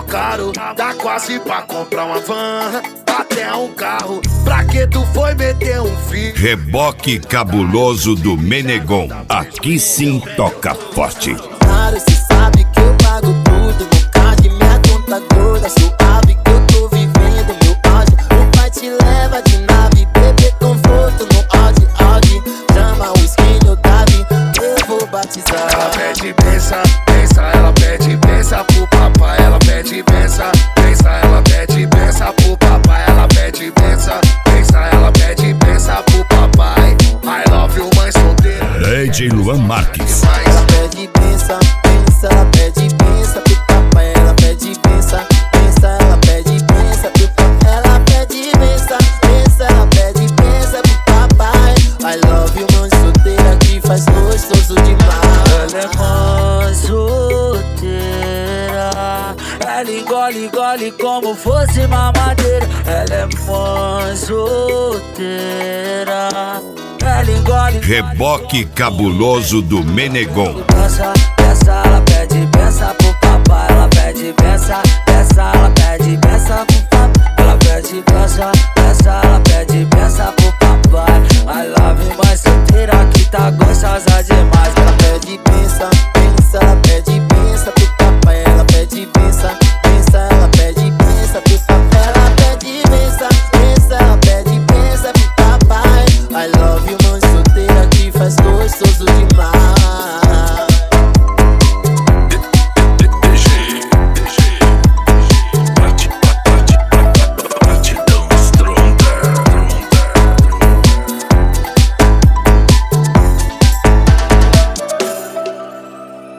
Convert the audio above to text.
caro, dá quase pra comprar uma van, até um carro. Pra que tu foi meter um filho? Reboque cabuloso do Menegon. Aqui sim toca forte. Claro, cê sabe que eu pago tudo. No card, minha conta gorda. Suave que eu tô vivendo meu auge. O pai te leva de nave. Bebê conforto no Audi, Audi. Chama o skin no Davi, eu vou batizar. Ela pede benção, benção. Ela pede benção pro papai. Ela pede benção, benção. Ela pede benção pro papai. Ela pede benção, benção. Ela pede benção pro papai. I love you, mãe solteira. DJ Luan Marques. Ela pede benção, benção. Ela pede benção pro papai. Ela pede benção, benção. Ela pede benção pro papai. Ela pede benção, benção. Ela pede benção pro papai. I love you, mãe solteira que faz gostoso demais. Ela é mãe solteira, ela engole, engole como fosse mamadeira. Ela é mãe solteira, ela engole. Reboque cabuloso do Menegon. Bença, bença, ela pede bença pro papai. Ela pede bença, bença, ela pede bença pro papai. Ela pede bença, bença, ela pede bença pro papai. I love you, mãe solteira que tá gostosa demais.